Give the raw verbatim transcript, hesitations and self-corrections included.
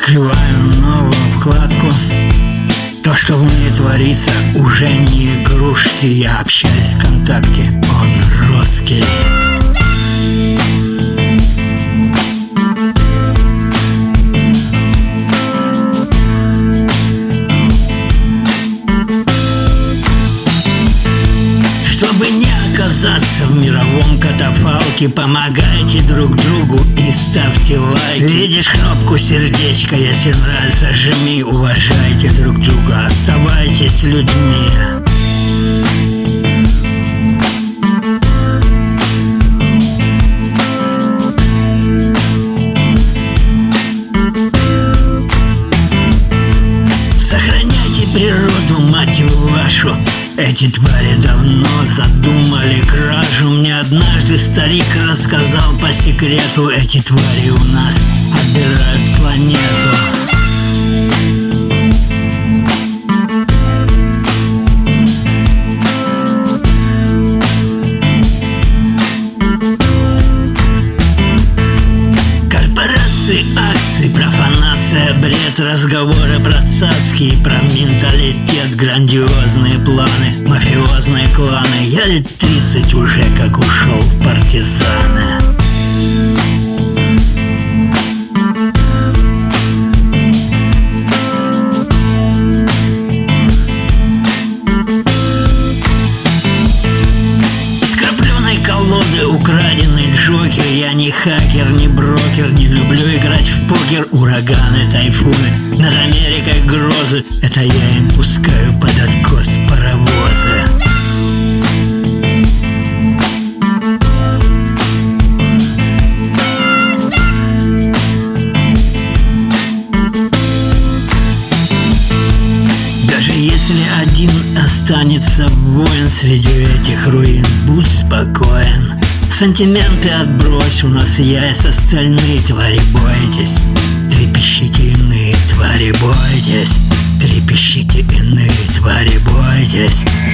Открываю новую вкладку. То, что в ней творится, уже не игрушки. Я общаюсь ВКонтакте, он русский. Чтобы не оказаться в мировом катафалке, помогайте друг другу и ставьте лайки. Видишь кнопку сердечко, если нравится, жми. Уважайте друг друга, оставайтесь людьми. Сохраняйте природу, мать вашу. Эти твари давно задумали кражу. Мне однажды старик рассказал по секрету: эти твари у нас отбирают планету. Корпорации, акции, профанация, бред, разговоры про царские, про менталитет, грандиозные планы, мафиозные кланы. Я лет тридцать уже как ушел в партизаны. Колоды, украденный джокер. Я не хакер, не брокер. Не люблю играть в покер. Ураганы, тайфуны, над Америкой грозы. Это я им пускаю под откос паровозы. Даже если один останется воин среди этих руин, будь спокоен. Сантименты отбрось, у нас яйца стальные. Твари, бойтесь, трепещите иные. Твари, бойтесь, трепещите иные. Твари, бойтесь.